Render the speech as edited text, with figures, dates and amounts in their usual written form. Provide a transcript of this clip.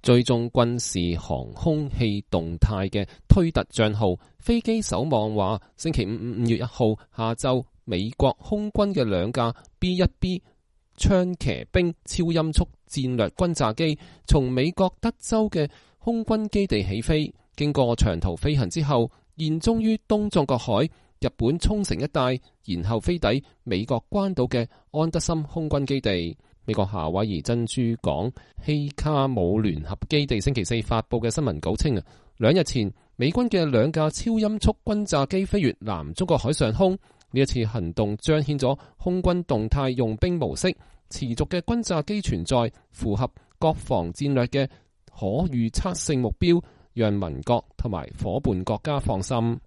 追蹤軍事航空器動態嘅推特賬號飛機守望話，星期5月1號下晝，美國空軍嘅兩架 B-1B 槍騎兵超音速戰略轟炸機從美國德州嘅空軍基地起飛，經過長途飛行之後，現蹤於東藏角海、日本沖繩一帶，然後飛抵美國關島嘅安德森空軍基地。美國夏威夷珍珠港希卡姆聯合基地星期4發佈嘅新聞稿稱，2日前美軍嘅兩架超音速轟炸機飛越南中國海上空，呢一次行動彰顯咗空軍動態用兵模式，持續嘅轟炸機存在符合國防戰略嘅可預測性目標，讓盟國同埋夥伴國家放心。